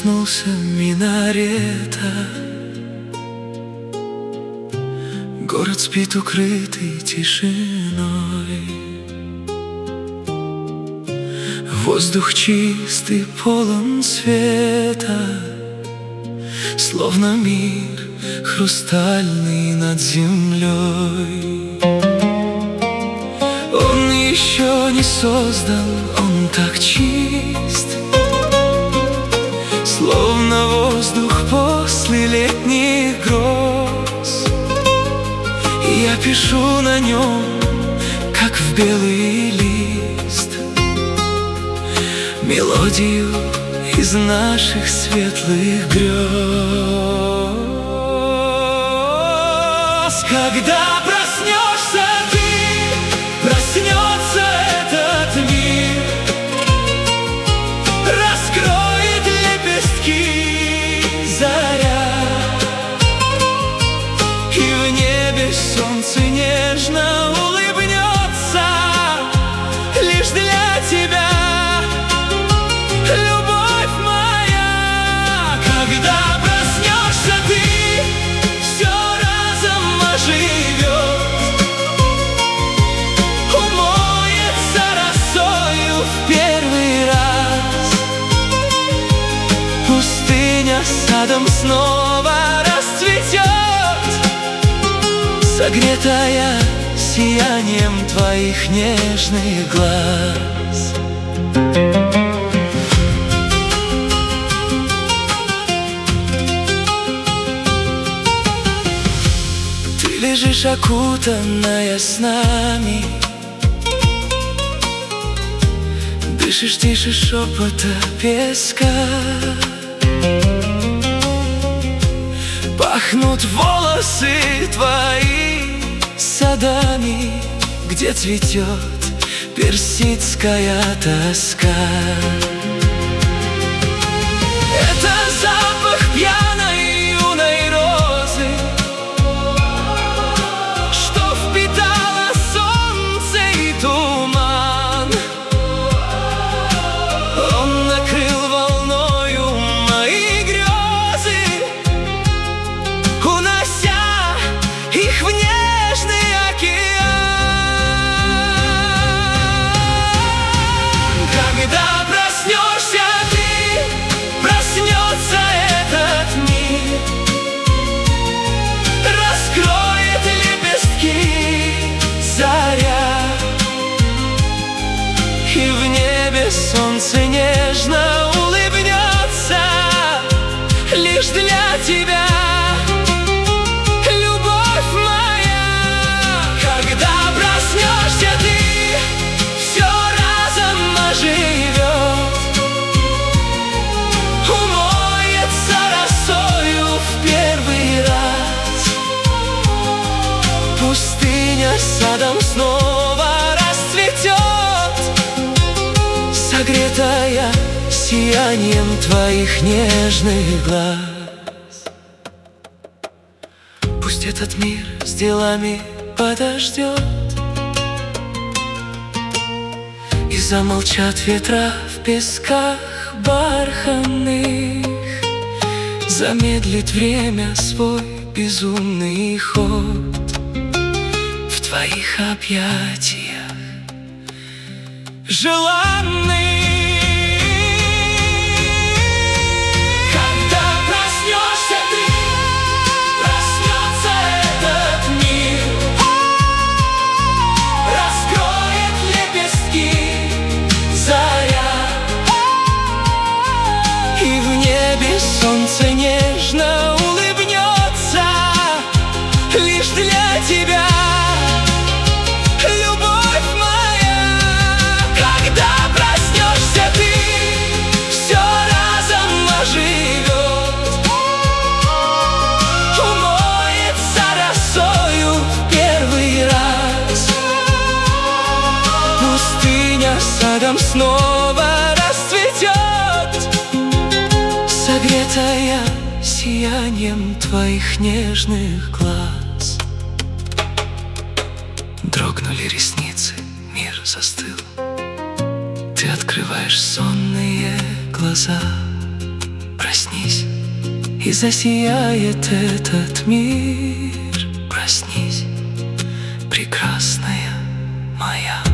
коснулся минарета. Город спит, укрытый тишиной. Воздух чистый, полон света, словно мир хрустальный над землей. Он еще не создан, он так чист, словно воздух после летних гроз. И я пишу на нем, как в белый лист, мелодию из наших светлых грез. Когда проснешься ты, проснется этот мир, раскроет лепестки заря, и в небе солнце нежно улыбнется лишь для тебя, любовь моя. Когда проснешься ты, все разом оживет, умоется росою в первый раз. Пустыня садом снова расцветет, согретая сиянием твоих нежных глаз. Ты лежишь окутанная снами, дышишь тише шепота песка. Пахнут волосы твои садами, где цветет персидская тоска. Это запах пьяной юной розы, что впитало солнце и туман. Он накрыл волною мои грезы, унося их в нежный океан. Когда проснешься ты, проснется этот мир, раскроет лепестки заря, и в небе солнце нежно улыбнется лишь для тебя, любовь моя. Когда проснешься ты, все разом оживет, умоется росою в первый раз. Пустыня садом снова расцветет, согретая сиянием твоих нежных глаз. Пусть этот мир с делами подождет, и замолчат ветра в песках бархатных, замедлит время свой безумный ход в твоих объятиях желанный. Когда проснешься ты, проснется этот мир, раскроет лепестки заря, и в небе солнце нежно улыбнется лишь для тебя, любовь моя. Когда проснешься ты, все разом оживет, умоется росою в первый раз. Пустыня садом снова расцветет, согретая сиянием твоих нежных глаз. Дрогнули ресницы, мир застыл. Ты открываешь сонные глаза. Прости. и засияет этот мир. Проснись, прекрасная моя.